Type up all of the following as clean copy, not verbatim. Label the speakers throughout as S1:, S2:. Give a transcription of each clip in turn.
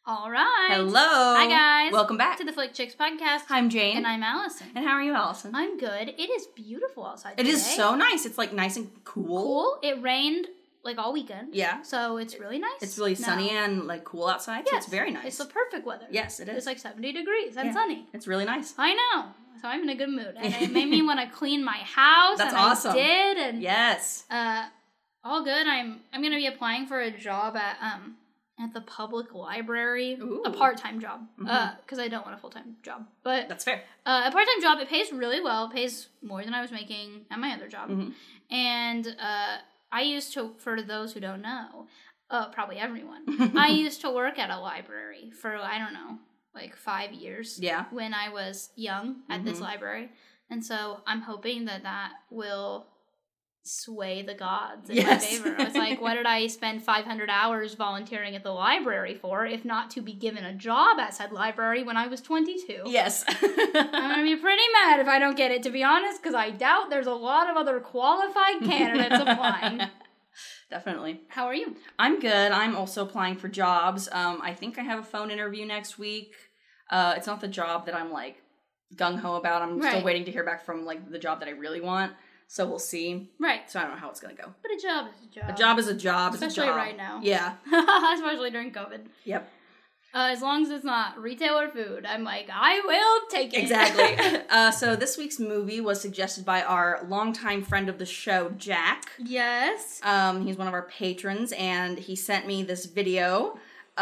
S1: All right.
S2: Hello.
S1: Hi, guys.
S2: Welcome back
S1: to the Flick Chicks podcast.
S2: I'm Jane.
S1: And I'm Allison.
S2: And how are you, Allison?
S1: I'm good. It is beautiful outside
S2: today.
S1: It
S2: is so nice. It's like nice and cool.
S1: Cool. It rained like all weekend.
S2: Yeah.
S1: So it's really nice.
S2: It's really sunny and like cool outside.
S1: Yes.
S2: So it's very nice.
S1: It's the perfect weather.
S2: Yes, it is.
S1: It's like 70 degrees and sunny.
S2: It's really nice.
S1: I know. So I'm in a good mood. And it made me want to clean my house.
S2: That's
S1: and
S2: awesome.
S1: I did. And
S2: yes.
S1: All good. I'm going to be applying for a job at the public library.
S2: Ooh.
S1: A part-time job. Because I don't want a full-time job. But
S2: that's fair.
S1: A part-time job, it pays really well. It pays more than I was making at my other job.
S2: Mm-hmm.
S1: And I used to, for those who don't know, probably everyone, I used to work at a library for, I don't know, like 5 years.
S2: Yeah.
S1: When I was young at this library. And so I'm hoping that will sway the gods in my favor. I was like, what did I spend 500 hours volunteering at the library for, if not to be given a job at said library when I was 22?
S2: Yes.
S1: I'm going to be pretty mad if I don't get it, to be honest, because I doubt there's a lot of other qualified candidates applying.
S2: Definitely.
S1: How are you?
S2: I'm good. I'm also applying for jobs. I think I have a phone interview next week. It's not the job that I'm like gung-ho about. I'm still waiting to hear back from like the job that I really want. So we'll see.
S1: Right.
S2: So I don't know how it's going to go.
S1: But a job is a job.
S2: A job is a job.
S1: Especially right now.
S2: Yeah.
S1: Especially during COVID.
S2: Yep.
S1: As long as it's not retail or food, I'm like, I will take it.
S2: Exactly. So this week's movie was suggested by our longtime friend of the show, Jack.
S1: Yes.
S2: He's one of our patrons, and he sent me this video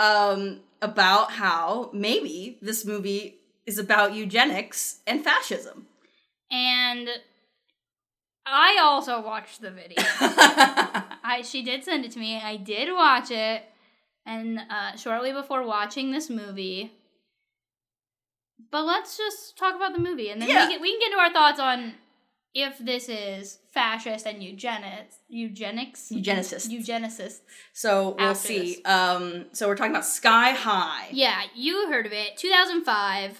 S2: about how maybe this movie is about eugenics and fascism.
S1: And I also watched the video. She did send it to me. I did watch it. And shortly before watching this movie. But let's just talk about the movie. And then we can get into our thoughts on if this is fascist and eugenicist.
S2: So we'll see. So we're talking about Sky High.
S1: Yeah, you heard of it. 2005.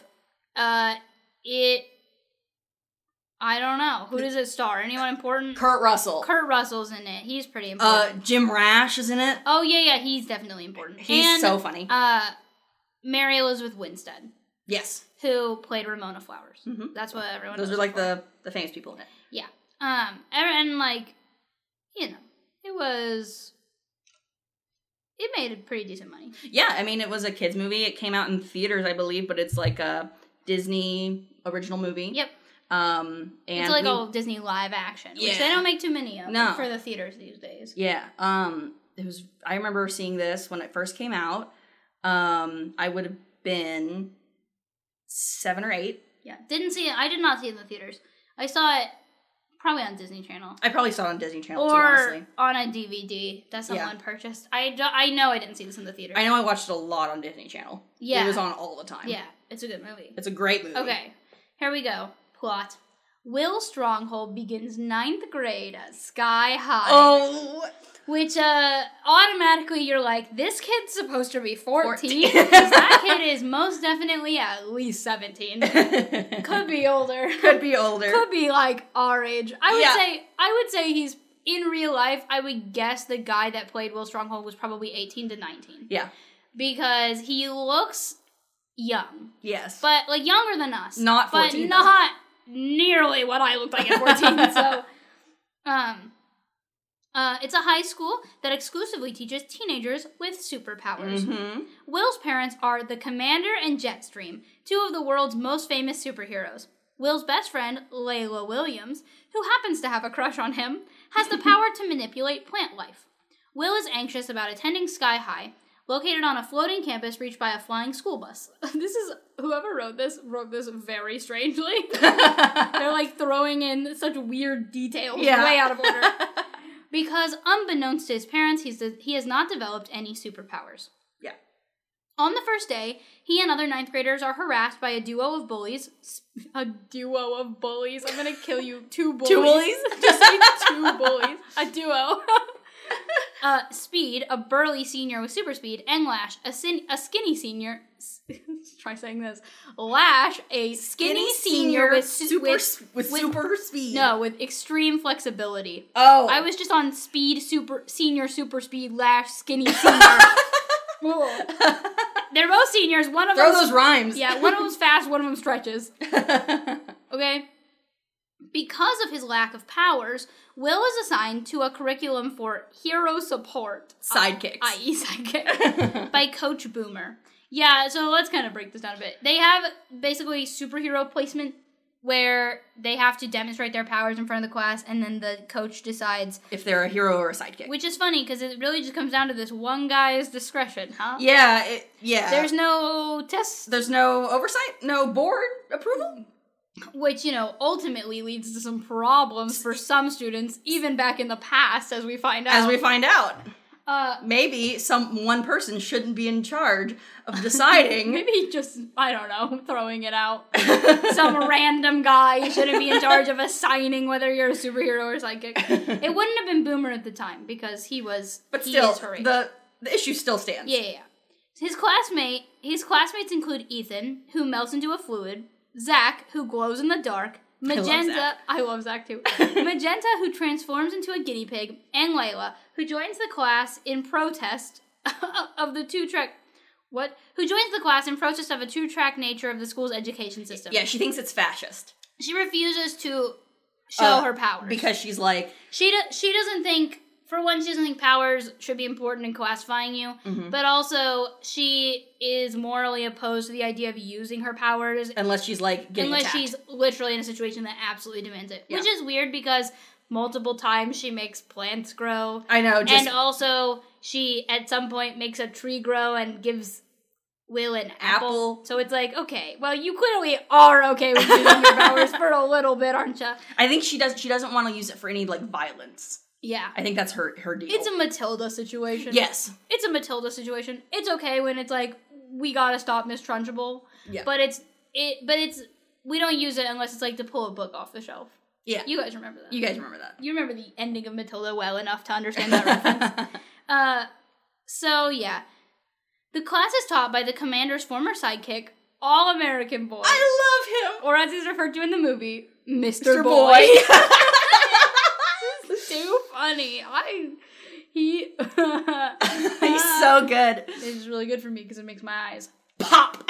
S1: I don't know. Who does it star? Anyone important?
S2: Kurt Russell.
S1: Kurt Russell's in it. He's pretty important.
S2: Jim Rash is in it.
S1: Oh, yeah, he's definitely important.
S2: He's so funny.
S1: Mary Elizabeth Winstead.
S2: Yes.
S1: Who played Ramona Flowers.
S2: Mm-hmm.
S1: That's what everyone
S2: knows. Those are like the famous people in it.
S1: Yeah. And like, you know, it made a pretty decent money.
S2: Yeah, I mean, it was a kids movie. It came out in theaters, I believe, but it's like a Disney original movie.
S1: Yep.
S2: And
S1: it's like all Disney live action, which they don't make too many of for the theaters these days.
S2: Yeah. I remember seeing this when it first came out. I would have been 7 or 8.
S1: Yeah. Didn't see it. I did not see it in the theaters. I saw it probably on Disney Channel.
S2: I probably saw it on Disney Channel too, honestly.
S1: Or on a DVD that someone purchased. I know I didn't see this in the theater.
S2: I know I watched it a lot on Disney Channel.
S1: Yeah.
S2: It was on all the time.
S1: Yeah. It's a good movie.
S2: It's a great movie.
S1: Okay. Here we go. Plot. Will Stronghold begins 9th grade at Sky High.
S2: Oh.
S1: Which, automatically you're like, this kid's supposed to be 14. Because that kid is most definitely at least 17. Could be older.
S2: Could be older.
S1: Could be, like, our age. I would say he's, in real life, I would guess the guy that played Will Stronghold was probably 18 to 19.
S2: Yeah.
S1: Because he looks young.
S2: Yes.
S1: But, like, younger than us.
S2: Not 14.
S1: But not nearly what I looked like at 14. So, it's a high school that exclusively teaches teenagers with superpowers.
S2: Mm-hmm.
S1: Will's parents are the Commander and Jetstream, two of the world's most famous superheroes. Will's best friend, Layla Williams, who happens to have a crush on him, has the power to manipulate plant life. Will is anxious about attending Sky High, located on a floating campus reached by a flying school bus. Whoever wrote this very strangely. They're like throwing in such weird details, way out of order. Because unbeknownst to his parents, he has not developed any superpowers.
S2: Yeah.
S1: On the first day, he and other 9th graders are harassed by a duo of bullies. A duo of bullies? I'm gonna kill you. 2 bullies.
S2: 2 bullies?
S1: Just say 2 bullies. A duo. Speed, a burly senior with super speed, and Lash, a skinny senior. Let's try saying this. Lash, a skinny senior with super
S2: speed.
S1: No, with extreme flexibility.
S2: Oh,
S1: I was just on senior super speed, Lash, skinny senior. They're both both seniors. One of
S2: Throw
S1: them...
S2: those rhymes.
S1: Yeah, one of them's fast, one of them stretches. Okay? Because of his lack of powers, Will is assigned to a curriculum for hero support.
S2: Sidekicks.
S1: I.e. sidekick. By Coach Boomer. Yeah, so let's kind of break this down a bit. They have basically superhero placement where they have to demonstrate their powers in front of the class, and then the coach decides
S2: if they're a hero or a sidekick.
S1: Which is funny, because it really just comes down to this one guy's discretion, huh?
S2: Yeah,
S1: There's no tests.
S2: There's no oversight? No board approval?
S1: Which, ultimately leads to some problems for some students, even back in the past, as we find out.
S2: Maybe one person shouldn't be in charge of deciding.
S1: Maybe just, I don't know, throwing it out. Some random guy shouldn't be in charge of assigning whether you're a superhero or psychic. It wouldn't have been Boomer at the time, because he is her age.
S2: The issue still stands.
S1: Yeah. His classmates include Ethan, who melts into a fluid, Zach, who glows in the dark, Magenta, I love Zach too. Magenta, who transforms into a guinea pig, and Layla, who joins the class in protest of the who joins the class in protest of a two-track nature of the school's education system.
S2: Yeah, she thinks it's fascist.
S1: She refuses to show her powers.
S2: Because she's like...
S1: She doesn't think... For one, she doesn't think powers should be important in classifying you, but also she is morally opposed to the idea of using her powers.
S2: Unless she's, getting attacked.
S1: She's literally in a situation that absolutely demands it. Yeah. Which is weird because multiple times she makes plants grow.
S2: I know,
S1: And also, she, at some point, makes a tree grow and gives Will an apple. So it's like, okay, well, you clearly are okay with using your powers for a little bit, aren't you?
S2: I think she doesn't want to use it for any, violence.
S1: Yeah.
S2: I think that's her deal.
S1: It's a Matilda situation.
S2: Yes.
S1: It's a Matilda situation. It's okay when it's we gotta stop Miss Trunchbull.
S2: Yeah.
S1: But we don't use it unless it's to pull a book off the shelf.
S2: Yeah.
S1: You guys remember that.
S2: You
S1: remember the ending of Matilda well enough to understand that reference. So yeah. The class is taught by the commander's former sidekick, All-American Boy.
S2: I love him!
S1: Or as he's referred to in the movie, Mr. Boy. Too funny. He's
S2: so good.
S1: It's really good for me because it makes my eyes
S2: pop.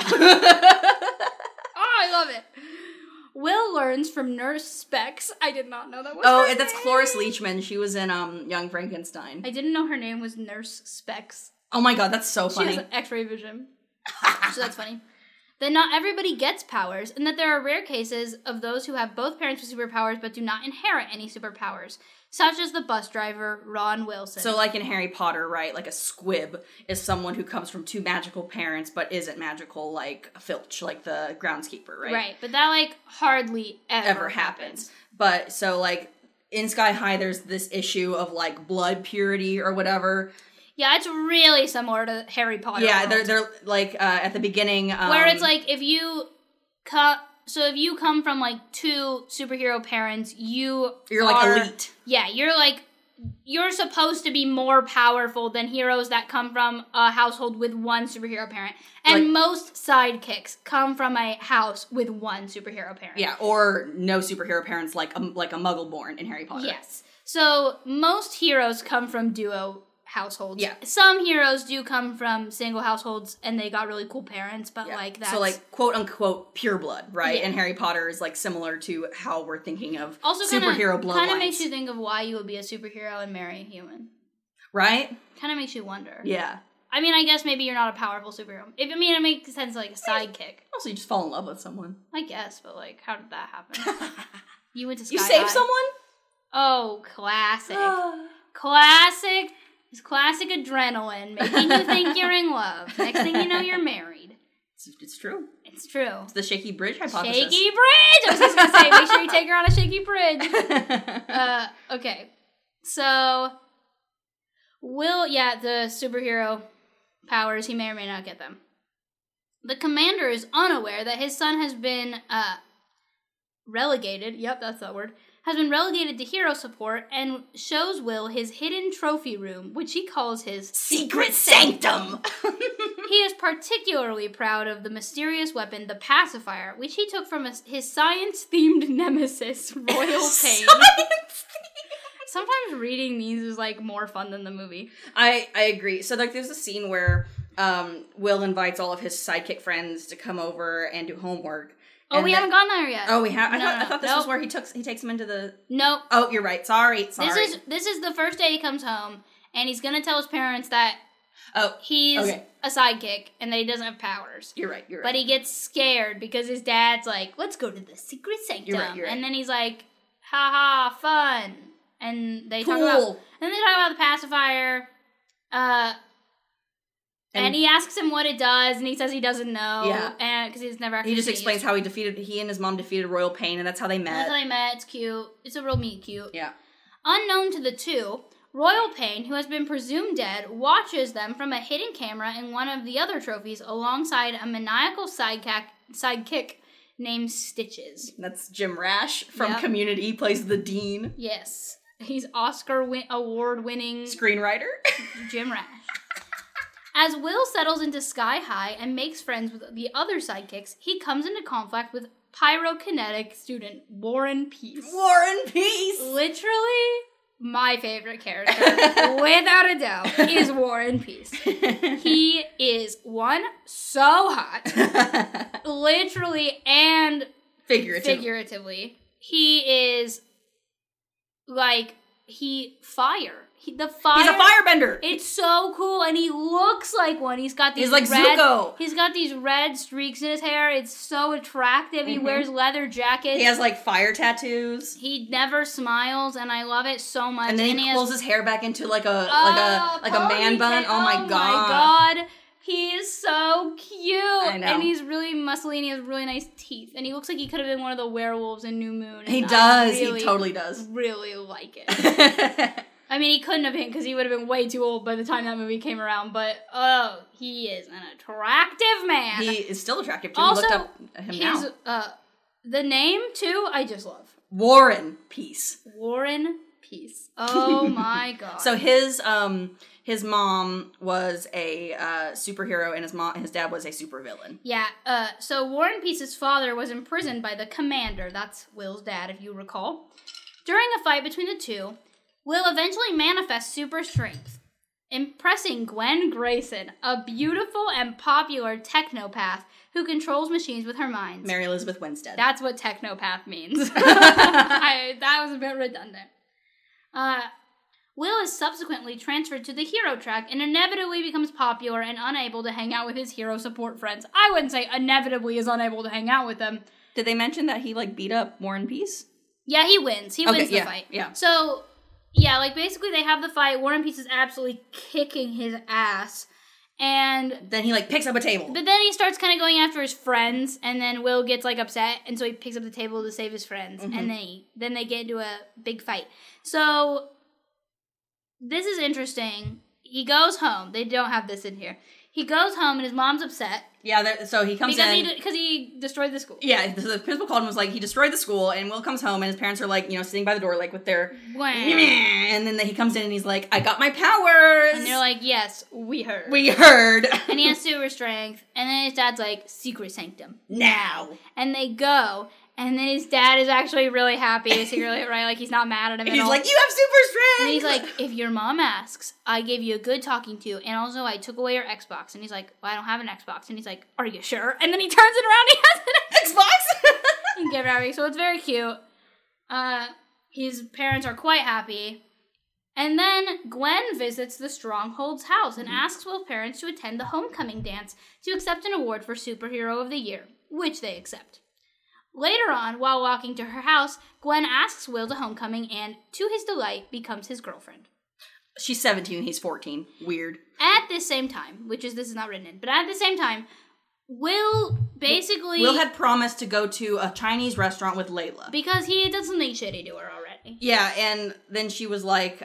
S1: I love it. Will learns from Nurse Specs. I did not know that was her name.
S2: That's Cloris Leachman. She was in Young Frankenstein.
S1: I didn't know her name was Nurse Specs.
S2: Oh my god, that's so funny.
S1: She has X-ray vision. So that's funny. That not everybody gets powers, and that there are rare cases of those who have both parents with superpowers but do not inherit any superpowers, such as the bus driver, Ron Wilson.
S2: So in Harry Potter, right, a squib is someone who comes from two magical parents but isn't magical, like Filch, the groundskeeper, right?
S1: Right, but that, hardly ever happens.
S2: But, so, in Sky High, there's this issue of, blood purity or whatever.
S1: Yeah, it's really similar to Harry Potter.
S2: Yeah, they're at the beginning...
S1: where it's if you come from two superhero parents, you're
S2: elite.
S1: Yeah, you're supposed to be more powerful than heroes that come from a household with one superhero parent. And most sidekicks come from a house with one superhero parent.
S2: Yeah, or no superhero parents like a Muggle-born in Harry Potter.
S1: Yes. So most heroes come from duo households.
S2: Yeah.
S1: Some heroes do come from single households and they got really cool parents, but that's...
S2: So quote unquote pure blood, right? Yeah. And Harry Potter is similar to how we're thinking of also superhero bloodlines.
S1: Kind of makes you think of why you would be a superhero and marry a human.
S2: Right?
S1: Kind of makes you wonder.
S2: Yeah.
S1: I mean, I guess maybe you're not a powerful superhero. It makes sense a sidekick.
S2: Also, you just fall in love with someone.
S1: I guess, but how did that happen? You went to Sky
S2: You saved
S1: High.
S2: someone?
S1: Oh, classic. Classic. It's classic adrenaline, making you think you're in love. Next thing you know, you're married.
S2: It's true.
S1: It's true.
S2: It's the shaky bridge hypothesis.
S1: Shaky bridge! I was just going to say, make sure you take her on a shaky bridge. Okay. So, the superhero powers, he may or may not get them. The commander is unaware that his son has been relegated. Yep, that's that word. Has been relegated to hero support and shows Will his hidden trophy room, which he calls his
S2: secret sanctum.
S1: He is particularly proud of the mysterious weapon, the pacifier, which he took from his science-themed nemesis, Royal Pain. Sometimes reading these is more fun than the movie.
S2: I agree. So there's a scene where Will invites all of his sidekick friends to come over and do homework.
S1: Oh, we haven't gone there yet.
S2: Oh, we have. I thought this was where he takes them into the.
S1: Nope.
S2: Oh, you're right. Sorry.
S1: This is the first day he comes home, and he's gonna tell his parents that he's a sidekick and that he doesn't have powers.
S2: You're right.
S1: But he gets scared because his dad's like, "Let's go to the secret sanctum,"
S2: you're right.
S1: And then he's like, "Ha ha, fun!" And they talk about the pacifier. And he asks him what it does, and he says he doesn't know.
S2: Yeah.
S1: And because he's never actually
S2: He just explains how he and his mom defeated Royal Pain, and that's how they met.
S1: That's how they met. It's cute. It's a real meet cute.
S2: Yeah.
S1: Unknown to the two, Royal Pain, who has been presumed dead, watches them from a hidden camera in one of the other trophies alongside a maniacal sidekick named Stitches.
S2: That's Jim Rash from Community. He plays the dean.
S1: Yes. He's Oscar award-winning...
S2: screenwriter.
S1: Jim Rash. As Will settles into Sky High and makes friends with the other sidekicks, he comes into conflict with pyrokinetic student War and Peace.
S2: War and Peace!
S1: Literally, my favorite character, without a doubt, is War and Peace. He is, one, so hot. Literally and figuratively. He is, like, fire. He's a
S2: firebender.
S1: It's so cool, and he looks like one. He's got these
S2: Zuko.
S1: He's got these red streaks in his hair. It's so attractive. He wears leather jackets.
S2: He has fire tattoos.
S1: He never smiles, and I love it so much.
S2: And then he pulls his hair back into like a man bun. Oh my god.
S1: He is so cute.
S2: I know.
S1: And he's really muscly, and he has really nice teeth. And he looks like he could have been one of the werewolves in New Moon.
S2: He does. He totally does.
S1: Really like it. I mean, he couldn't have been because he would have been way too old by the time that movie came around. But, he is an attractive man.
S2: He is still attractive, too.
S1: Also,
S2: we looked up him now.
S1: The name, too, I just love.
S2: War and Peace.
S1: War and Peace. Oh, my God.
S2: So his mom was a superhero, and his dad was a supervillain.
S1: Yeah. So War and Peace's father was imprisoned by the Commander. That's Will's dad, if you recall. During a fight between the two, Will eventually manifest super strength, impressing Gwen Grayson, a beautiful and popular technopath who controls machines with her mind.
S2: Mary Elizabeth Winstead.
S1: That's what technopath means. That was a bit redundant. Will is subsequently transferred to the hero track and inevitably becomes popular and unable to hang out with his hero support friends. I wouldn't say inevitably is unable to hang out with them.
S2: Did they mention that he, beat up War and Peace?
S1: Yeah, he wins. He wins the fight.
S2: Yeah.
S1: So... yeah, basically they have the fight. War and Peace is absolutely kicking his ass. And...
S2: then he, picks up a table.
S1: But then he starts kind of going after his friends, and then Will gets, upset, and so he picks up the table to save his friends. Mm-hmm. And then they get into a big fight. So, this is interesting. He goes home. They don't have this in here. He goes home, and his mom's upset.
S2: Yeah, so he comes in...
S1: Because he destroyed the school.
S2: Yeah, the principal called him and was he destroyed the school, and Will comes home, and his parents are, sitting by the door, with their... and then he comes in, and he's like, I got my powers!
S1: And they're like, yes, we heard.
S2: We heard!
S1: And he has super strength, and then his dad's like, secret sanctum.
S2: Now!
S1: And they go... and then his dad is actually really happy secretly, right? He's not mad at him at all.
S2: He's like, you have super strength!
S1: And he's like, if your mom asks, I gave you a good talking to, and also I took away your Xbox. And he's like, well, I don't have an Xbox. And he's like, are you sure? And then he turns it around, he has an
S2: Xbox!
S1: And give it out. So it's very cute. His parents are quite happy. And then Gwen visits the Stronghold's house and asks Will's parents to attend the homecoming dance to accept an award for Superhero of the Year, which they accept. Later on, while walking to her house, Gwen asks Will to homecoming and, to his delight, becomes his girlfriend.
S2: She's 17, he's 14. Weird.
S1: At this same time, this is not written in, but at the same time, Will
S2: had promised to go to a Chinese restaurant with Layla.
S1: Because he did something shitty to her already.
S2: Yeah, and then she was like,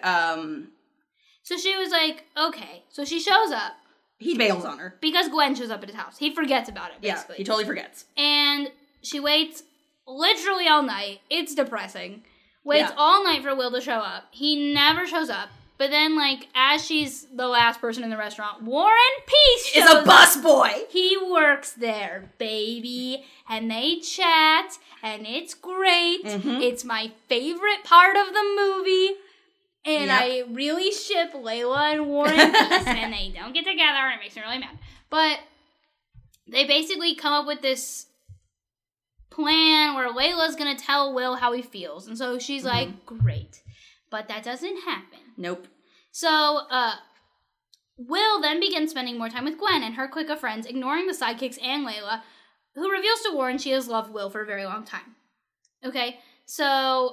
S1: So she was like, okay. So she shows up.
S2: He bails on her.
S1: Because Gwen shows up at his house. He forgets about it, basically.
S2: Yeah, he totally forgets.
S1: And... she waits literally all night. It's depressing. Waits all night for Will to show up. He never shows up. But then, as she's the last person in the restaurant, War and Peace shows
S2: is a busboy.
S1: He works there, baby. And they chat, and it's great. Mm-hmm. It's my favorite part of the movie. And
S2: Yep.
S1: I really ship Layla and Warren Peace, and they don't get together, and it makes me really mad. But they basically come up with this plan where Layla's going to tell Will how he feels. And so she's like, great. But that doesn't happen.
S2: Nope.
S1: So, Will then begins spending more time with Gwen and her clique of friends, ignoring the sidekicks and Layla, who reveals to Warren she has loved Will for a very long time. Okay, so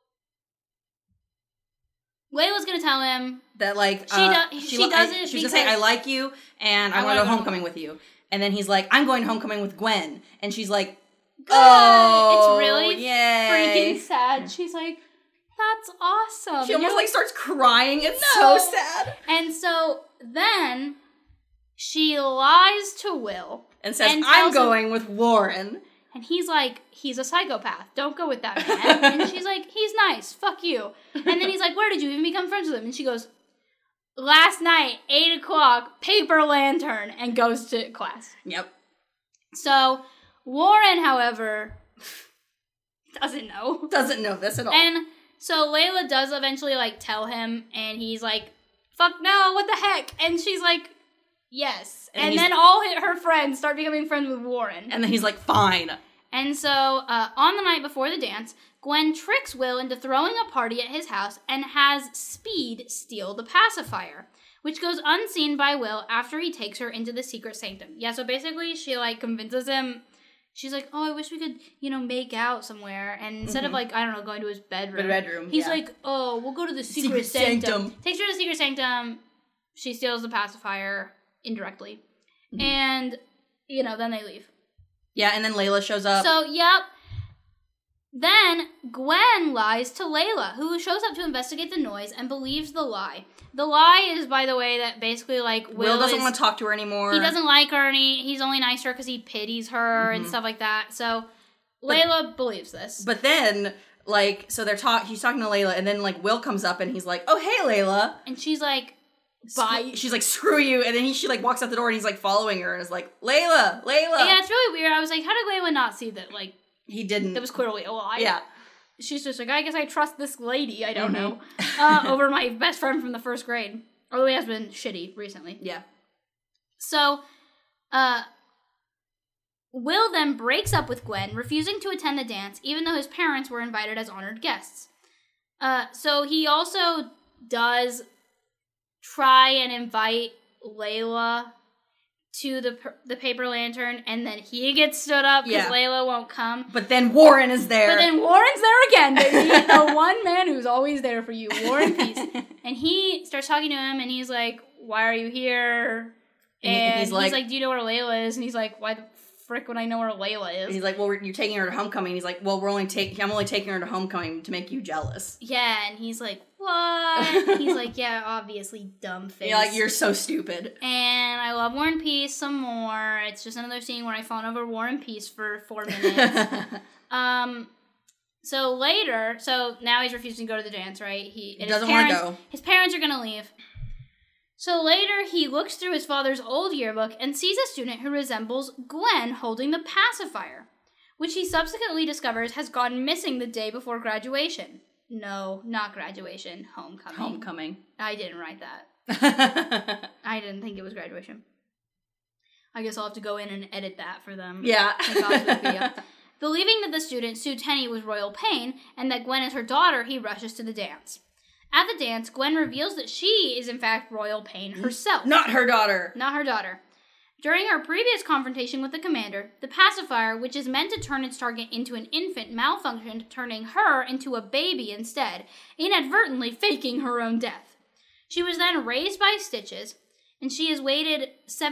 S1: Layla's gonna tell him
S2: that, like,
S1: she doesn't.
S2: She's gonna say, "I like you, and I want to go homecoming with you." And then he's like, "I'm going homecoming with Gwen," and she's like,
S1: good.
S2: "Oh,
S1: It's really
S2: yay.
S1: freaking sad." She's like, "That's awesome."
S2: She almost like starts crying. It's so sad.
S1: And so then she lies to Will
S2: and says,
S1: and
S2: "I'm going with Warren."
S1: And he's like, "He's a psychopath. Don't go with that man." And she's like, "He's nice. Fuck you." And then he's like, "Where did you even become friends with him?" And she goes, "Last night, 8 o'clock, paper lantern," and goes to class.
S2: Yep.
S1: So Warren, however, doesn't know.
S2: Doesn't know this at all.
S1: And so Layla does eventually, like, tell him, and he's like, "Fuck no, what the heck?" And she's like, "Yes." And then all her friends start becoming friends with Warren.
S2: And then he's like, "Fine."
S1: And so, on the night before the dance, Gwen tricks Will into throwing a party at his house and has Speed steal the pacifier, which goes unseen by Will after he takes her into the secret sanctum. Yeah, so basically she, like, convinces him. She's like, "Oh, I wish we could, make out somewhere." And instead of, like, I don't know, going to his bedroom. He's like, "Oh, we'll go to the secret sanctum." Takes her to the secret sanctum. She steals the pacifier indirectly. Mm-hmm. And, then they leave.
S2: Yeah, and then Layla shows up.
S1: So, yep. Then Gwen lies to Layla, who shows up to investigate the noise and believes the lie. The lie is, by the way, that basically, like,
S2: Will doesn't want to talk to her anymore.
S1: He doesn't like her, and he's only nice to her because he pities her and stuff like that. So Layla believes this.
S2: But then, like, so he's talking to Layla, and then, like, Will comes up, and he's like, "Oh, hey, Layla."
S1: And she's like, "Bye."
S2: She's like, "Screw you." And then she, like, walks out the door, and he's, like, following her, and is like, "Layla.
S1: Yeah, it's really weird. I was like, how did Layla not see that, like...
S2: He didn't.
S1: That was clearly a lie.
S2: Yeah.
S1: She's just like, I guess I trust this lady, I don't know, over my best friend from the first grade. Although he has been shitty recently.
S2: Yeah.
S1: So, Will then breaks up with Gwen, refusing to attend the dance, even though his parents were invited as honored guests. So he also does try and invite Layla to the paper lantern, and then he gets stood up because Layla won't come.
S2: But then Warren is there.
S1: But then Warren's there again, baby. The one man who's always there for you, Warren Peace. And he starts talking to him, and he's like, "Why are you here?" And he's like, "Do you know where Layla is?" And he's like, "Why the frick would I know where Layla is?"
S2: And he's like, "Well, you're taking her to homecoming." And he's like, "Well, I'm only taking her to homecoming to make you jealous."
S1: Yeah, and he's like, "What?" He's like, "Yeah, obviously, dumb face."
S2: You're like, "You're so stupid."
S1: And I love War and Peace some more. It's just another scene where I fawn over War and Peace for 4 minutes. So now he's refusing to go to the dance, right? He
S2: doesn't want to go.
S1: His parents are going to leave. So later, he looks through his father's old yearbook and sees a student who resembles Gwen holding the pacifier, which he subsequently discovers has gone missing the day before graduation. No, not graduation. Homecoming.
S2: Homecoming.
S1: I didn't write that. I didn't think it was graduation. I guess I'll have to go in and edit that for them.
S2: Yeah.
S1: Believing that the student, Sue Tenney, was Royal Pain, and that Gwen is her daughter, he rushes to the dance. At the dance, Gwen reveals that she is in fact Royal Pain herself.
S2: Not her daughter.
S1: Not her daughter. During her previous confrontation with the commander, the pacifier, which is meant to turn its target into an infant, malfunctioned, turning her into a baby instead, inadvertently faking her own death. She was then raised by Stitches, and since she has waited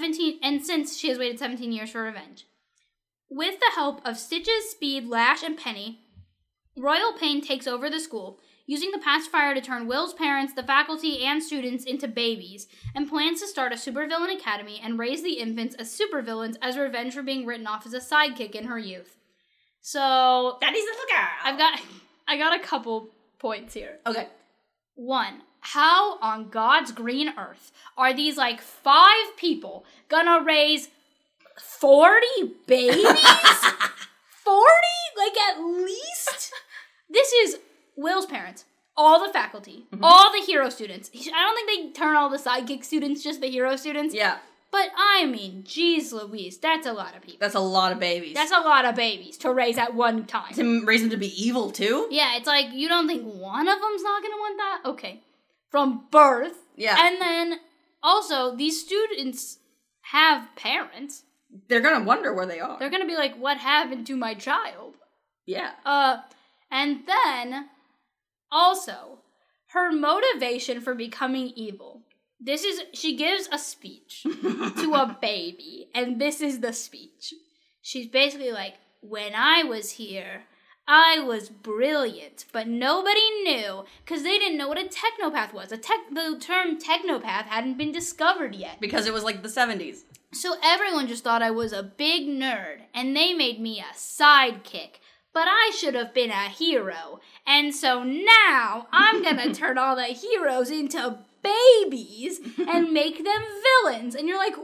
S1: 17 years for revenge. With the help of Stitches, Speed, Lash, and Penny, Royal Pain takes over the school, using the pacifier to turn Will's parents, the faculty, and students into babies, and plans to start a supervillain academy and raise the infants as supervillains as revenge for being written off as a sidekick in her youth. So,
S2: Daddy's little girl.
S1: I got a couple points here.
S2: Okay.
S1: 1, how on God's green earth are these, 5 people gonna raise 40 babies? 40? At least? This is Will's parents, all the faculty, all the hero students. I don't think they turn all the sidekick students just the hero students.
S2: Yeah.
S1: But I mean, geez Louise, that's a lot of people.
S2: That's a lot of babies.
S1: That's a lot of babies to raise at one time.
S2: To raise them to be evil, too?
S1: Yeah, it's like, you don't think one of them's not gonna want that? Okay. From birth.
S2: Yeah.
S1: And then, also, these students have parents.
S2: They're gonna wonder where they are.
S1: They're gonna be like, what happened to my child?
S2: Yeah.
S1: And then, also, her motivation for becoming evil. She gives a speech to a baby, and this is the speech. She's basically like, when I was here, I was brilliant, but nobody knew, because they didn't know what a technopath was. The term technopath hadn't been discovered yet.
S2: Because it was like the 70s.
S1: So everyone just thought I was a big nerd, and they made me a sidekick. But I should have been a hero. And so now I'm gonna turn all the heroes into babies and make them villains. And you're like,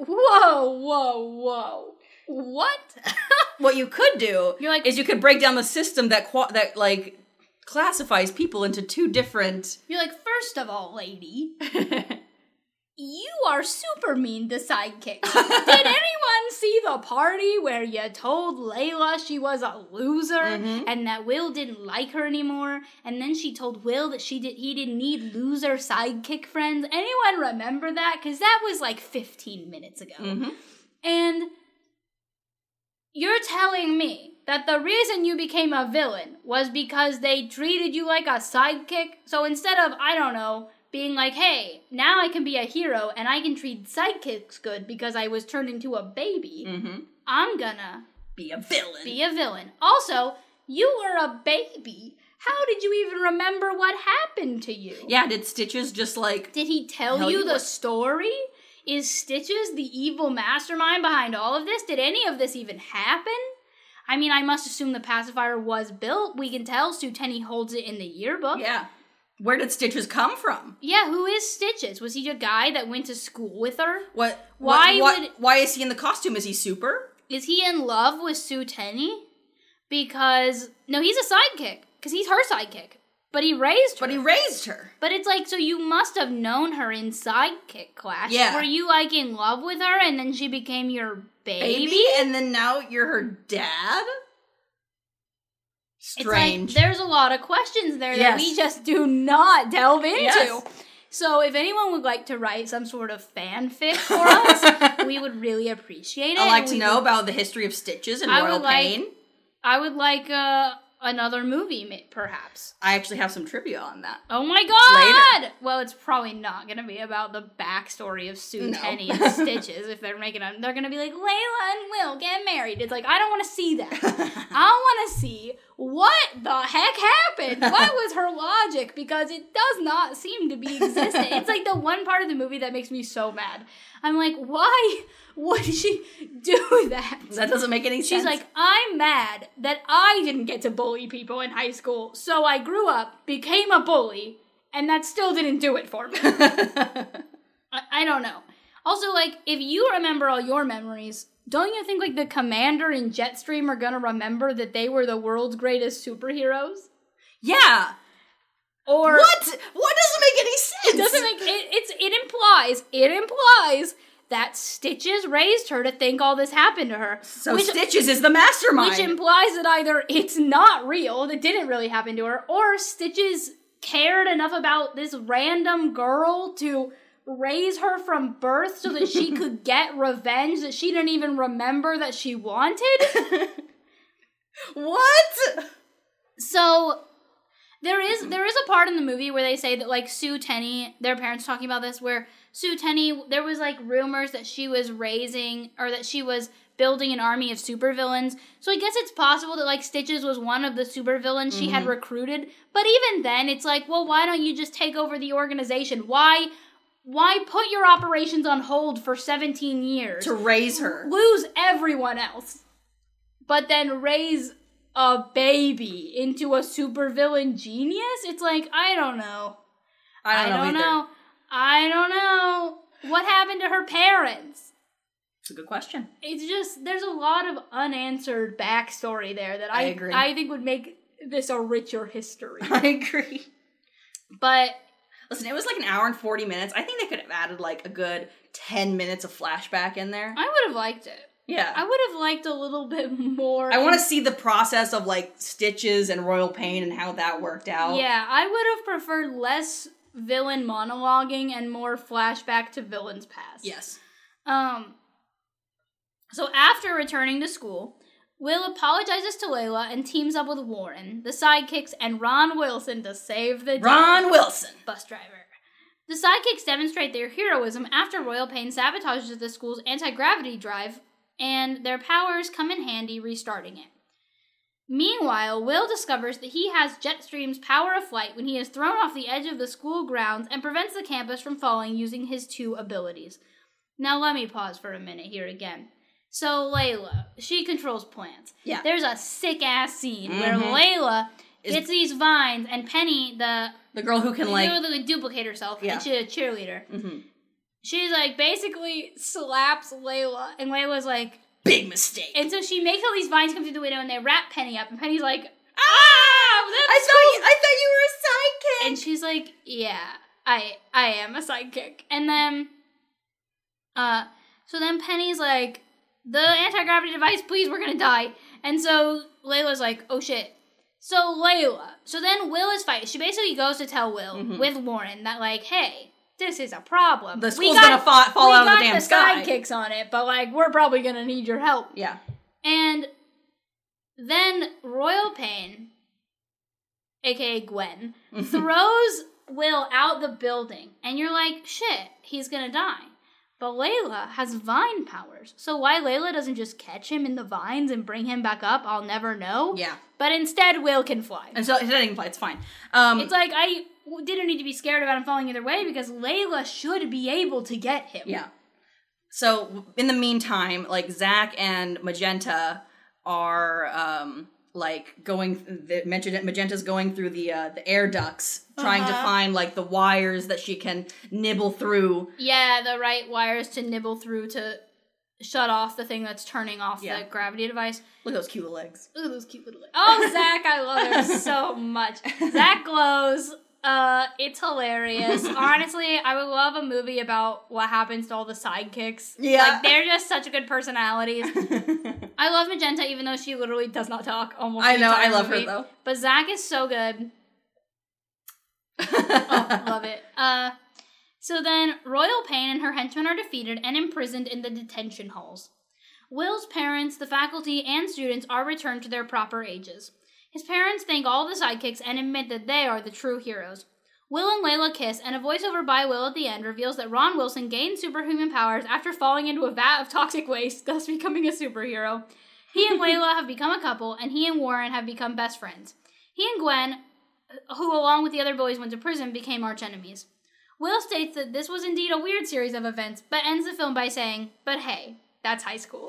S1: whoa. What?
S2: What you could do is you could break down the system that classifies people into two different...
S1: You're like, first of all, lady, you are super mean to sidekicks. Did anyone see the party where you told Layla she was a loser and that Will didn't like her anymore? And then she told Will that he didn't need loser sidekick friends. Anyone remember that? Because that was like 15 minutes ago. And you're telling me that the reason you became a villain was because they treated you like a sidekick? So instead of, I don't know, being like, hey, now I can be a hero and I can treat sidekicks good because I was turned into a baby, I'm gonna
S2: be a villain.
S1: Also, you were a baby. How did you even remember what happened to you?
S2: Yeah, did Stitches just
S1: Did he tell you the story? Is Stitches the evil mastermind behind all of this? Did any of this even happen? I mean, I must assume the pacifier was built. We can tell Sue Tenney holds it in the yearbook.
S2: Yeah. Where did Stitches come from?
S1: Yeah, who is Stitches? Was he a guy that went to school with her?
S2: Why is he in the costume? Is he super?
S1: Is he in love with Sue Tenney? Because, no, he's a sidekick. Because he's her sidekick. But he raised her. But it's like, so you must have known her in sidekick class.
S2: Yeah.
S1: Were you, like, in love with her and then she became your baby?
S2: And then now you're her dad? Strange.
S1: It's like, there's a lot of questions there that we just do not delve into. Yes. So if anyone would like to write some sort of fanfic for us, we would really appreciate it.
S2: I'd like to know about the history of Stitches and Royal Pain.
S1: I would like another movie, perhaps.
S2: I actually have some trivia on that.
S1: Oh my god!
S2: Later.
S1: Well, it's probably not going to be about the backstory of Sue Tenney and Stitches. If they're making them, they're going to be like, Layla and Will get married. It's like, I don't want to see that. I want to see what the heck happened. What was her logic? Because it does not seem to be existent. It's like the one part of the movie that makes me so mad. I'm like, why would she do that?
S2: That doesn't make any sense.
S1: She's like, I'm mad that I didn't get to bully people in high school, so I grew up, became a bully, and that still didn't do it for me. I don't know. Also, like, if you remember all your memories, don't you think, like, the Commander and Jetstream are gonna remember that they were the world's greatest superheroes?
S2: Yeah.
S1: Or
S2: what doesn't make any sense?
S1: It doesn't make it implies that Stitches raised her to think all this happened to her.
S2: So Stitches is the mastermind.
S1: Which implies that either it's not real, that didn't really happen to her, or Stitches cared enough about this random girl to raise her from birth so that she could get revenge that she didn't even remember that she wanted.
S2: What?
S1: So there is a part in the movie where they say that, like, Sue Tenney, their parents talking about this, where Sue Tenney, there was, like, rumors that she was raising, or that she was building an army of supervillains. So I guess it's possible that, like, Stitches was one of the supervillains she had recruited. But even then, it's like, well, why don't you just take over the organization? Why put your operations on hold for 17 years?
S2: To raise her.
S1: Lose everyone else. But then raise a baby into a supervillain genius? It's like, I don't know. I don't know. What happened to her parents?
S2: It's a good question.
S1: It's just, there's a lot of unanswered backstory there that I
S2: agree.
S1: I think would make this a richer history.
S2: I agree.
S1: But
S2: listen, it was like an hour and 40 minutes. I think they could have added like a good 10 minutes of flashback in there.
S1: I would have liked it.
S2: Yeah.
S1: I would have liked a little bit more.
S2: I want to see the process of like Stitches and Royal Pain and how that worked out.
S1: Yeah, I would have preferred less villain monologuing and more flashback to villain's past.
S2: Yes.
S1: So after returning to school, Will apologizes to Layla and teams up with Warren, the sidekicks, and Ron Wilson to save the day.
S2: Ron Wilson.
S1: Bus driver. The sidekicks demonstrate their heroism after Royal Pain sabotages the school's anti-gravity drive, and their powers come in handy restarting it. Meanwhile, Will discovers that he has Jetstream's power of flight when he is thrown off the edge of the school grounds and prevents the campus from falling using his 2 abilities. Now let me pause for a minute here again. So Layla, she controls plants.
S2: Yeah.
S1: There's a sick-ass scene where Layla gets these vines, and Penny, the
S2: girl who can
S1: literally duplicate herself, and she's a cheerleader. Mm-hmm. She's like, basically slaps Layla, and Layla's like,
S2: big mistake.
S1: And so she makes all these vines come through the window, and they wrap Penny up, and Penny's like,
S2: I thought you were a sidekick.
S1: And she's like, yeah, I am a sidekick. And then, so then Penny's like, the anti-gravity device, please, we're gonna die. And so Layla's like, oh shit. So then Will is fighting. She basically goes to tell Will with Warren that like, hey, this is a problem.
S2: The school's gonna fall out of the damn sky.
S1: We got the sidekicks on it, but like, we're probably gonna need your help.
S2: Yeah.
S1: And then Royal Pain, aka Gwen, throws Will out the building. And you're like, shit, he's gonna die. But Layla has vine powers. So why Layla doesn't just catch him in the vines and bring him back up, I'll never know.
S2: Yeah.
S1: But instead, Will can fly.
S2: And so instead he can fly, it's fine.
S1: It's like, I didn't need to be scared about him falling either way because Layla should be able to get him.
S2: Yeah. So in the meantime, like Zach and Magenta are Magenta's going through the air ducts, trying to find like the wires that she can nibble through.
S1: Yeah, the right wires to nibble through to shut off the thing that's turning off the gravity device.
S2: Look at those cute little legs.
S1: Look at those cute little legs. Oh, Zach, I love him so much. Zach glows. It's hilarious. Honestly, I would love a movie about what happens to all the sidekicks.
S2: Yeah.
S1: Like, they're just such good personalities. I love Magenta, even though she literally does not talk almost the entire
S2: I love
S1: movie.
S2: her, though.
S1: But Zach is so good. Oh, love it. So then, Royal Pain and her henchmen are defeated and imprisoned in the detention halls. Will's parents, the faculty, and students are returned to their proper ages. His parents thank all the sidekicks and admit that they are the true heroes. Will and Layla kiss, and a voiceover by Will at the end reveals that Ron Wilson gained superhuman powers after falling into a vat of toxic waste, thus becoming a superhero. He and Layla have become a couple, and he and Warren have become best friends. He and Gwen, who along with the other boys went to prison, became arch-enemies. Will states that this was indeed a weird series of events, but ends the film by saying, but hey, that's high school.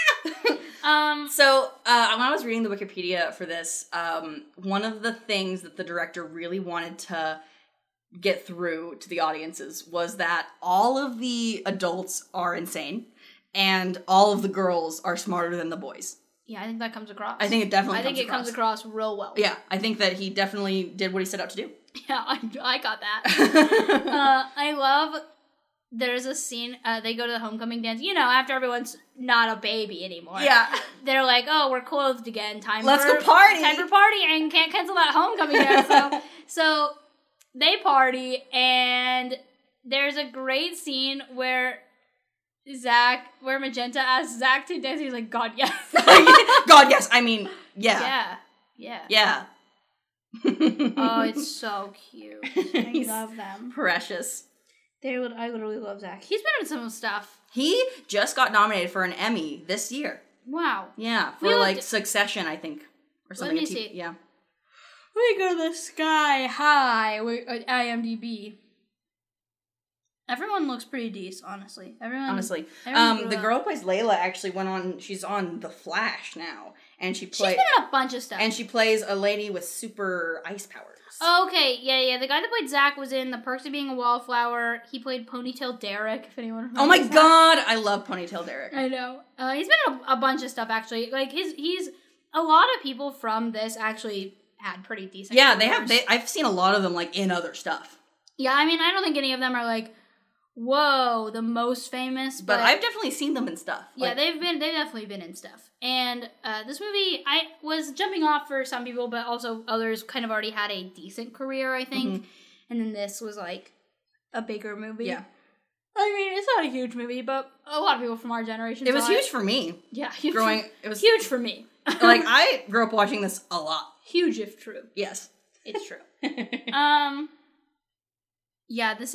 S2: So when I was reading the Wikipedia for this, one of the things that the director really wanted to get through to the audiences was that all of the adults are insane and all of the girls are smarter than the boys.
S1: Yeah, I think that comes across.
S2: I think it definitely
S1: comes across real well.
S2: Yeah, I think that he definitely did what he set out to do.
S1: Yeah, I got that. I love... There's a scene, they go to the homecoming dance, you know, after everyone's not a baby anymore.
S2: Yeah.
S1: They're like, oh, we're clothed again,
S2: Let's go party!
S1: Time for partying, can't cancel that homecoming dance. So they party, and there's a great scene where Magenta asks Zach to dance, he's like, God, yes.
S2: God, yes, I mean, yeah.
S1: Yeah. Oh, it's so cute. I love them.
S2: Precious.
S1: I literally love Zach. He's been in some stuff.
S2: He just got nominated for an Emmy this year.
S1: Wow.
S2: Yeah, for Succession, I think. Or something.
S1: Let me see.
S2: Yeah.
S1: We go to the sky high with IMDb. Everyone looks pretty decent, honestly.
S2: The girl who plays Layla actually she's on The Flash now. And she's been
S1: in a bunch of stuff.
S2: And she plays a lady with super ice powers.
S1: Okay, yeah. The guy that played Zach was in The Perks of Being a Wallflower. He played Ponytail Derek, if anyone remembers.
S2: Oh my god, I love Ponytail Derek.
S1: I know. He's been in a bunch of stuff, actually. Like, he's a lot of people from this actually had pretty decent careers.
S2: I've seen a lot of them, like, in other stuff.
S1: Yeah, I mean, I don't think any of them are, like, whoa, the most famous.
S2: But I've definitely seen them in stuff.
S1: Yeah, they've definitely been in stuff. And this movie, I was jumping off for some people, but also others kind of already had a decent career, I think. Mm-hmm. And then this was, like, a bigger movie.
S2: Yeah.
S1: I mean, it's not a huge movie, but a lot of people from our generation
S2: It was huge for me.
S1: Yeah.
S2: It was
S1: huge for me.
S2: Like, I grew up watching this a lot.
S1: Huge if true.
S2: Yes.
S1: It's true. Yeah, this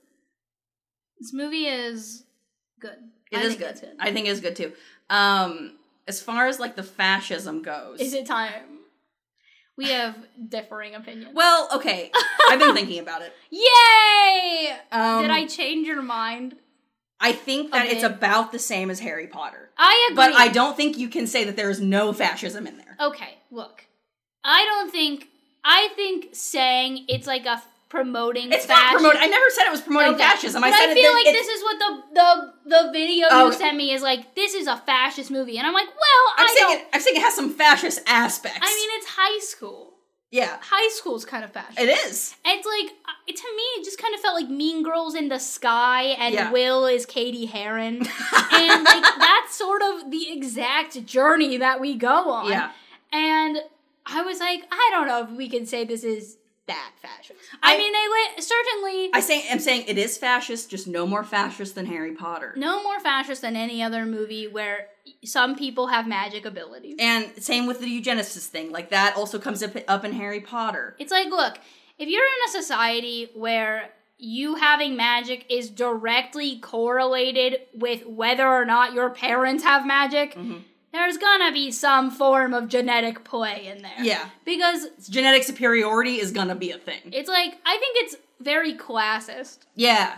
S1: movie is good.
S2: It is good. I think it is good, too. As far as, like, the fascism goes.
S1: Is it time? We have differing opinions.
S2: Well, okay. I've been thinking about it.
S1: Yay! Did I change your mind?
S2: I think that it's about the same as Harry Potter.
S1: I agree.
S2: But I don't think you can say that there is no fascism in there.
S1: Okay, look. I think saying it's like a promoting
S2: it's
S1: fascism.
S2: Not promoting. I never said it was promoting fascism.
S1: But I feel like this is what the video you sent me is like, this is a fascist movie. And I'm like, well, I'm
S2: saying it has some fascist aspects.
S1: I mean, it's high school.
S2: Yeah.
S1: High school's kind of fascist.
S2: It is.
S1: And it's like, to me, it just kind of felt like Mean Girls in the Sky and Will is Katie Heron. And like, that's sort of the exact journey that we go on.
S2: Yeah.
S1: And I was like, I don't know if we can say this is that fascist. I mean, they certainly...
S2: I'm saying it is fascist, just no more fascist than Harry Potter.
S1: No more fascist than any other movie where some people have magic abilities.
S2: And same with the eugenicist thing. Like, that also comes up in Harry Potter.
S1: It's like, look, if you're in a society where you having magic is directly correlated with whether or not your parents have magic... Mm-hmm. There's gonna be some form of genetic play in there.
S2: Yeah.
S1: Because...
S2: genetic superiority is gonna be a thing.
S1: It's like, I think it's very classist.
S2: Yeah.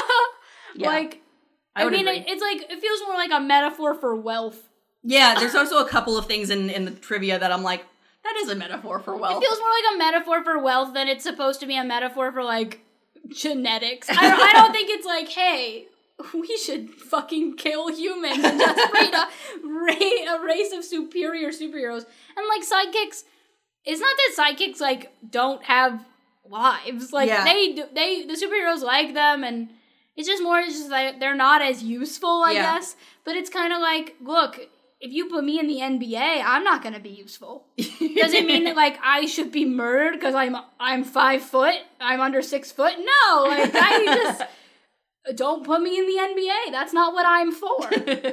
S1: Like, I mean, it's like, it feels more like a metaphor for wealth.
S2: Yeah, there's also a couple of things in the trivia that I'm like, that is a metaphor for wealth.
S1: It feels more like a metaphor for wealth than it's supposed to be a metaphor for, like, genetics. I don't think it's like, hey... we should fucking kill humans and just create a race of superior superheroes. And, like, sidekicks, it's not that sidekicks, like, don't have lives. Like, the superheroes like them, and it's just like, they're not as useful, I guess. But it's kind of like, look, if you put me in the NBA, I'm not going to be useful. Does it mean that, like, I should be murdered because I'm 5 foot? I'm under 6 foot? No, like, I just... don't put me in the NBA. That's not what I'm for.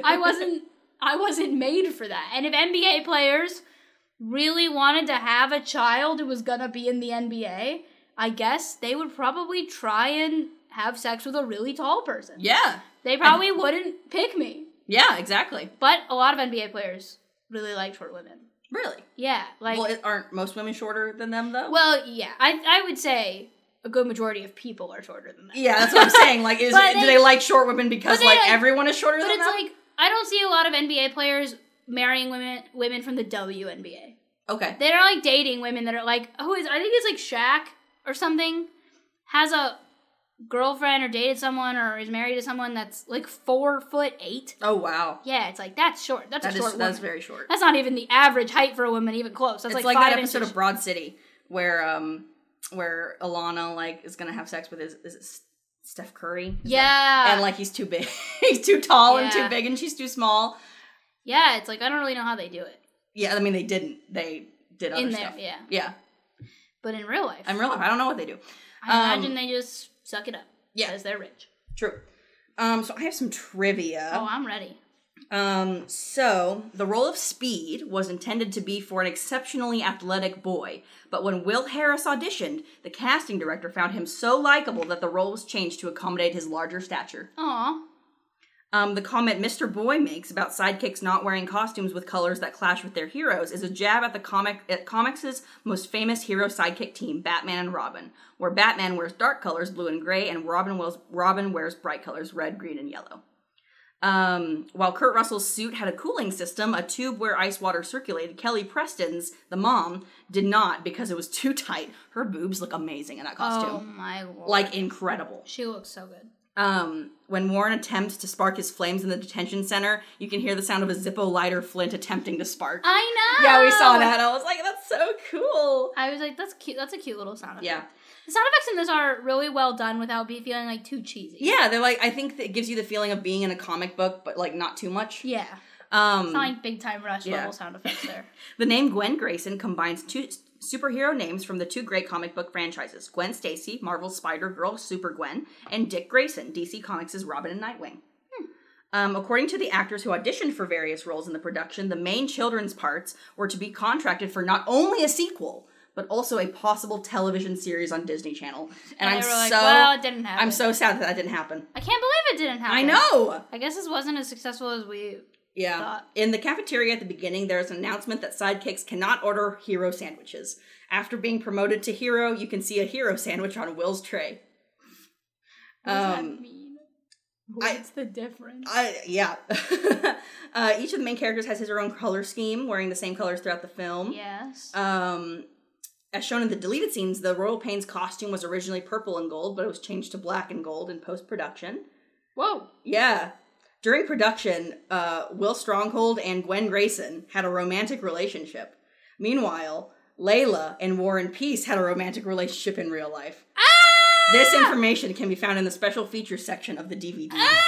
S1: I wasn't made for that. And if NBA players really wanted to have a child who was gonna be in the NBA, I guess they would probably try and have sex with a really tall person.
S2: Yeah.
S1: They probably wouldn't pick me.
S2: Yeah, exactly.
S1: But a lot of NBA players really like short women.
S2: Really?
S1: Yeah. Like,
S2: well, aren't most women shorter than them, though?
S1: Well, yeah. I would say... a good majority of people are shorter than that.
S2: Yeah, that's what I'm saying. Like, do they like short women because, like, everyone is shorter than them? But it's like,
S1: I don't see a lot of NBA players marrying women from the WNBA.
S2: Okay.
S1: They're, like, dating women that are, like, I think it's, like, Shaq or something, has a girlfriend or dated someone or is married to someone that's, like, 4'8". Oh,
S2: wow.
S1: Yeah, it's like, that's short. That's a short woman.
S2: That's very short.
S1: That's not even the average height for a woman, even close. That's,
S2: it's
S1: like 5
S2: that episode
S1: inches.
S2: of Broad City where Alana, like, is gonna have sex with is it Steph Curry? And, like, he's too big. He's too tall and too big, and she's too small.
S1: Yeah, it's like, I don't really know how they do it.
S2: Yeah, I mean, they didn't. They did other stuff.
S1: Yeah.
S2: Yeah.
S1: But in real life.
S2: I don't know what they do.
S1: I imagine they just suck it up.
S2: Yeah.
S1: Because they're rich.
S2: True. So I have some trivia.
S1: Oh, I'm ready.
S2: So, the role of Speed was intended to be for an exceptionally athletic boy, but when Will Harris auditioned, the casting director found him so likable that the role was changed to accommodate his larger stature.
S1: Aww.
S2: The comment Mr. Boy makes about sidekicks not wearing costumes with colors that clash with their heroes is a jab at comics' most famous hero sidekick team, Batman and Robin, where Batman wears dark colors, blue and gray, and Robin wears bright colors, red, green, and yellow. While Kurt Russell's suit had a cooling system, a tube where ice water circulated, Kelly Preston's, the mom, did not because it was too tight. Her boobs look amazing in that costume.
S1: Oh my lord.
S2: Like, incredible.
S1: She looks so good.
S2: When Warren attempts to spark his flames in the detention center, you can hear the sound of a Zippo lighter flint attempting to spark.
S1: I know!
S2: Yeah, we saw that. I was like, that's so cool.
S1: I was like, that's cute. That's a cute little sound effect.
S2: Yeah.
S1: The sound effects in this are really well done without feeling, like, too cheesy.
S2: Yeah, they're like, I think it gives you the feeling of being in a comic book, but, like, not too much.
S1: Yeah. It's not like Big Time Rush level sound effects there.
S2: The name Gwen Grayson combines two superhero names from the two great comic book franchises, Gwen Stacy, Marvel's Spider-Girl, Super-Gwen, and Dick Grayson, DC Comics' Robin and Nightwing. According to the actors who auditioned for various roles in the production, the main children's parts were to be contracted for not only a sequel, but also a possible television series on Disney Channel. And I'm
S1: well, it didn't happen.
S2: I'm so sad that didn't happen.
S1: I can't believe it didn't happen.
S2: I know!
S1: I guess this wasn't as successful as we thought.
S2: In the cafeteria at the beginning, there's an announcement that sidekicks cannot order hero sandwiches. After being promoted to hero, you can see a hero sandwich on Will's tray.
S1: What does that mean? What's the difference?
S2: Each of the main characters has his own color scheme, wearing the same colors throughout the film.
S1: Yes.
S2: As shown in the deleted scenes, the Royal Pains costume was originally purple and gold, but it was changed to black and gold in post-production.
S1: Whoa.
S2: Yeah. During production, Will Stronghold and Gwen Grayson had a romantic relationship. Meanwhile, Layla and Warren Peace had a romantic relationship in real life. Ah! This information can be found in the special features section of the DVD.
S1: Ah!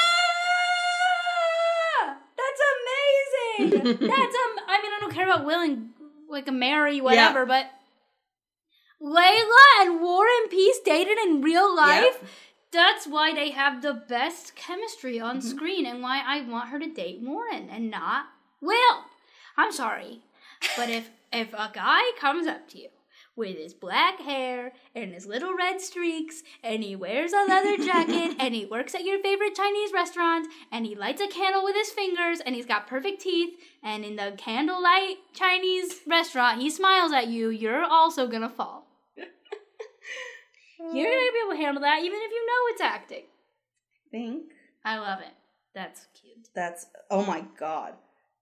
S1: That's amazing! I mean, I don't care about Will and, like, Mary, whatever, but Layla and Warren Peace dated in real life? Yep. That's why they have the best chemistry on screen and why I want her to date Warren and not Will. I'm sorry, but if a guy comes up to you with his black hair and his little red streaks and he wears a leather jacket and he works at your favorite Chinese restaurant and he lights a candle with his fingers and he's got perfect teeth and in the candlelight Chinese restaurant he smiles at you, you're also gonna fall. You're going to be able to handle that even if you know it's acting.
S2: Think.
S1: I love it. That's cute.
S2: Oh my god.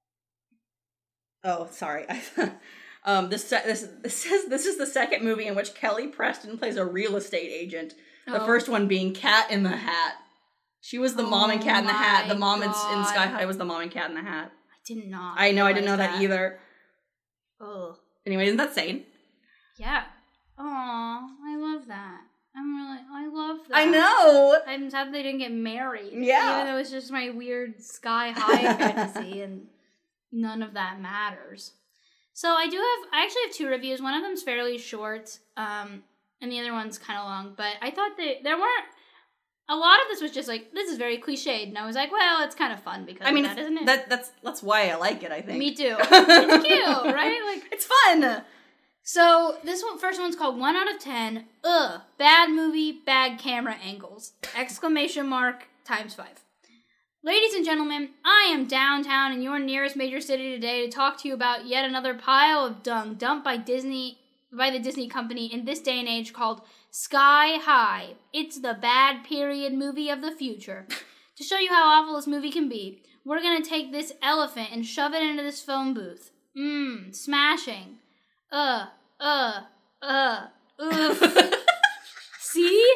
S2: Oh, sorry. This is the second movie in which Kelly Preston plays a real estate agent. The first one being Cat in the Hat. She was the mom in Cat in the Hat. The mom in Sky High was the mom in Cat in the Hat.
S1: I did not.
S2: I know, I didn't know that either.
S1: Oh.
S2: Anyway, isn't that insane?
S1: Yeah. Aw, I love that. I love that.
S2: I know!
S1: I'm sad they didn't get married.
S2: Yeah.
S1: Even though it's just my weird Sky High fantasy and none of that matters. So I actually have two reviews. One of them's fairly short, and the other one's kind of long, but I thought that there weren't, a lot of this was just like, this is very cliched, and I was like, well, it's kind of fun because of that, isn't it?
S2: That's why I like it, I think.
S1: Me too. It's cute, right? Like,
S2: it's fun!
S1: So, first one's called 1 out of 10. Bad movie, bad camera angles. ! ×5. Ladies and gentlemen, I am downtown in your nearest major city today to talk to you about yet another pile of dung dumped by the Disney company in this day and age called Sky High. It's the bad period movie of the future. To show you how awful this movie can be, we're gonna take this elephant and shove it into this phone booth. Smashing. See?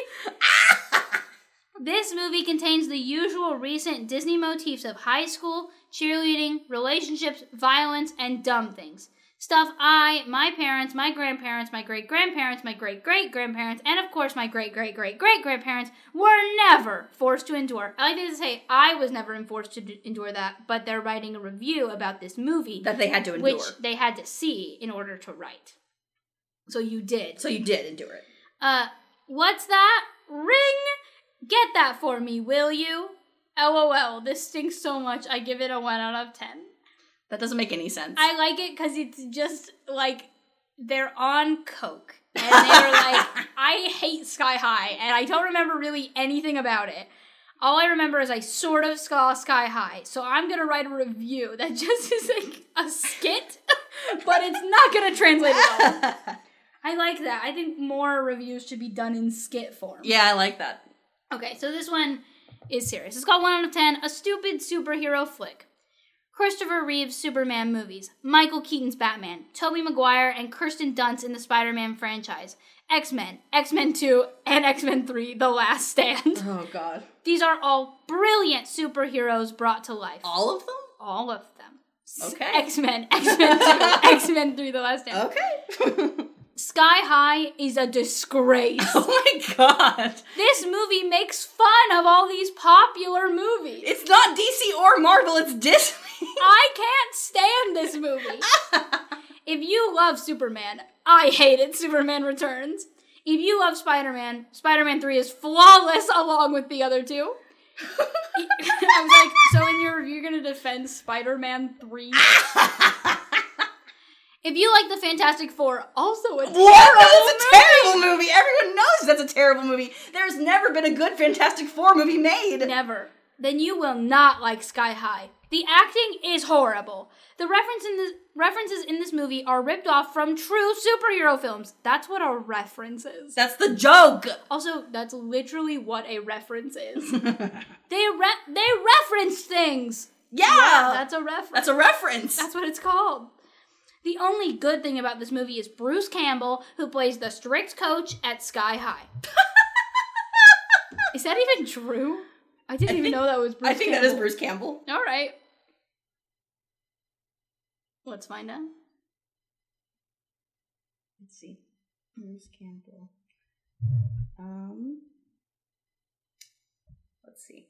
S1: This movie contains the usual recent Disney motifs of high school, cheerleading, relationships, violence, and dumb things. Stuff my parents, my grandparents, my great-grandparents, my great-great-grandparents, and of course my great-great-great-great-grandparents were never forced to endure. I like to say I was never forced to endure that, but they're writing a review about this movie.
S2: That they had to endure.
S1: Which they had to see in order to write. So you did.
S2: So you did endure it.
S1: What's that? Ring! Get that for me, will you? LOL, this stinks so much, I give it a 1 out of 10.
S2: That doesn't make any sense.
S1: I like it because it's just, like, they're on coke. And they're like, I hate Sky High, and I don't remember really anything about it. All I remember is I sort of saw Sky High, so I'm going to write a review that just is, like, a skit, but it's not going to translate at all. I like that. I think more reviews should be done in skit form.
S2: Yeah, I like that.
S1: Okay, so this one is serious. It's called 1 out of 10, a stupid superhero flick. Christopher Reeve's Superman movies, Michael Keaton's Batman, Tobey Maguire, and Kirsten Dunst in the Spider-Man franchise, X-Men, X-Men 2, and X-Men 3, The Last Stand.
S2: Oh, God.
S1: These are all brilliant superheroes brought to life.
S2: All of them?
S1: All of them.
S2: Okay.
S1: X-Men, X-Men 2, X-Men 3, The Last Stand.
S2: Okay.
S1: Sky High is a disgrace.
S2: Oh my God.
S1: This movie makes fun of all these popular movies.
S2: It's not DC or Marvel, it's Disney.
S1: I can't stand this movie. If you love Superman, I hated Superman Returns. If you love Spider-Man, Spider-Man 3 is flawless along with the other two. I was like, so in your review, you're going to defend Spider-Man 3? If you like the Fantastic Four, also a terrible movie.
S2: That's a terrible movie. Everyone knows that's a terrible movie. There's never been a good Fantastic Four movie made.
S1: Never. Then you will not like Sky High. The acting is horrible. The references in this movie are ripped off from true superhero films. That's what a reference is.
S2: That's the joke.
S1: Also, that's literally what a reference is. They reference things.
S2: Yeah,
S1: that's a reference.
S2: That's a reference.
S1: That's what it's called. The only good thing about this movie is Bruce Campbell, who plays the strict coach at Sky High. Is that even true? I didn't even know that was Bruce Campbell.
S2: I think that is Bruce Campbell.
S1: All right. Let's find out.
S2: Let's see. Bruce Campbell. Let's see.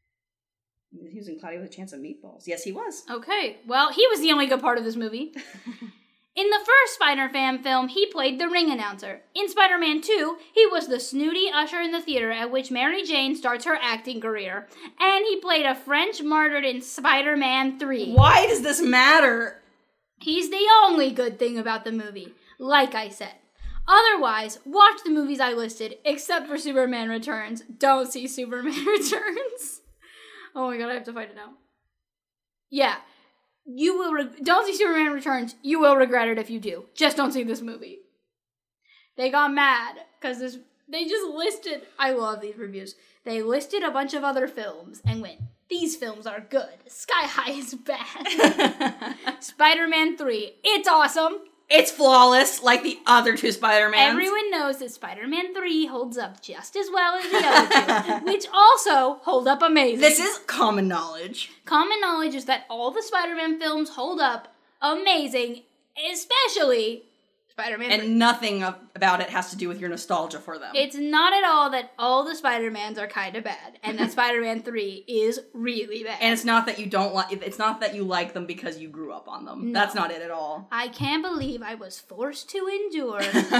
S2: He was in Cloudy with a Chance of Meatballs. Yes, he was.
S1: Okay. Well, he was the only good part of this movie. In the first Spider-Man film, he played the ring announcer. In Spider-Man 2, he was the snooty usher in the theater at which Mary Jane starts her acting career. And he played a French martyr in Spider-Man 3.
S2: Why does this matter?
S1: He's the only good thing about the movie, like I said. Otherwise, watch the movies I listed, except for Superman Returns. Don't see Superman Returns. Oh my God, I have to find it now. Yeah. You will don't see Superman Returns. You will regret it if you do. Just don't see this movie. They got mad because they just listed. I love these reviews. They listed a bunch of other films and went, "These films are good. Sky High is bad." Spider-Man 3, it's awesome.
S2: It's flawless, like the other two Spider-Mans.
S1: Everyone knows that Spider-Man 3 holds up just as well as the other two, which also hold up amazing.
S2: This is common knowledge.
S1: Common knowledge is that all the Spider-Man films hold up amazing, especially Spider-Man 3.
S2: And nothing about it has to do with your nostalgia for them.
S1: It's not at all that all the Spider-Mans are kind of bad, and that Spider-Man 3 is really bad.
S2: And it's not that you don't like. It's not that you like them because you grew up on them. No. That's not it at all.
S1: I can't believe I was forced to endure.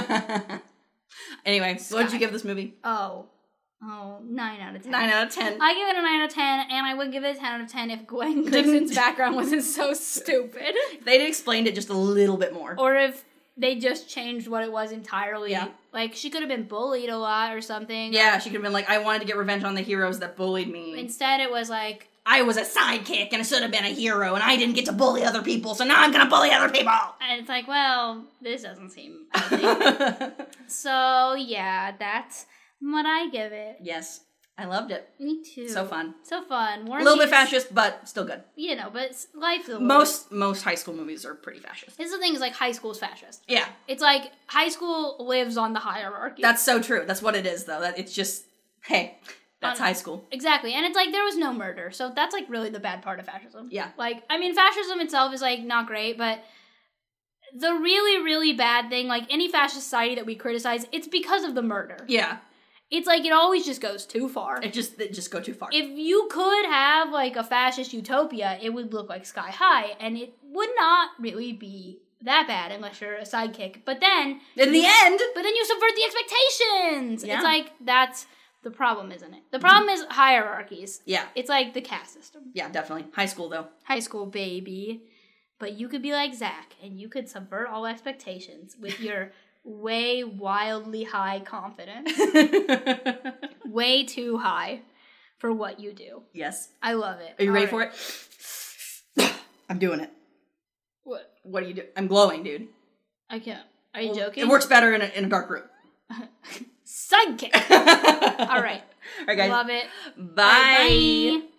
S2: Anyway, what did you give this movie?
S1: Oh, 9 out of 10.
S2: 9 out of 10.
S1: I give it a 9 out of 10, and I would give it a 10 out of 10 if Gwen Gibson's background wasn't so stupid.
S2: If they'd explained it just a little bit more.
S1: Or if they just changed what it was entirely.
S2: Yeah.
S1: Like, she could have been bullied a lot or something.
S2: Yeah, she could have been like, I wanted to get revenge on the heroes that bullied me.
S1: Instead, it was like,
S2: I was a sidekick and I should have been a hero, and I didn't get to bully other people, so now I'm gonna bully other people!
S1: And it's like, well, this doesn't seem healthy. So, yeah, that's what I give it.
S2: Yes. I loved it.
S1: Me too.
S2: So fun.
S1: So fun.
S2: A little bit fascist, but still good.
S1: You know, but life's a little
S2: Most high school movies are pretty fascist.
S1: This is the thing, is like high school's fascist.
S2: Yeah.
S1: It's like high school lives on the hierarchy.
S2: That's so true. That's what it is, though. That it's just, hey, that's high school.
S1: Exactly. And it's like, there was no murder. So that's like really the bad part of fascism.
S2: Yeah.
S1: Like, I mean, fascism itself is like not great, but the really, really bad thing, like any fascist society that we criticize, it's because of the murder.
S2: Yeah.
S1: It's like, it always just goes too far.
S2: It just go too far.
S1: If you could have, like, a fascist utopia, it would look like Sky High, and it would not really be that bad unless you're a sidekick. But then...
S2: But then
S1: you subvert the expectations! Yeah. It's like, that's the problem, isn't it? The problem is hierarchies.
S2: Yeah.
S1: It's like the caste system.
S2: Yeah, definitely. High school, though.
S1: High school, baby. But you could be like Zach, and you could subvert all expectations with your... way wildly high confidence. Way too high for what you do.
S2: Yes.
S1: I love it.
S2: Are you ready for it? I'm doing it. What do you do? I'm glowing, dude.
S1: I can't. Are you joking?
S2: It works better in a dark room.
S1: Sidekick. All right.
S2: All right, guys.
S1: Love it.
S2: Bye. Bye.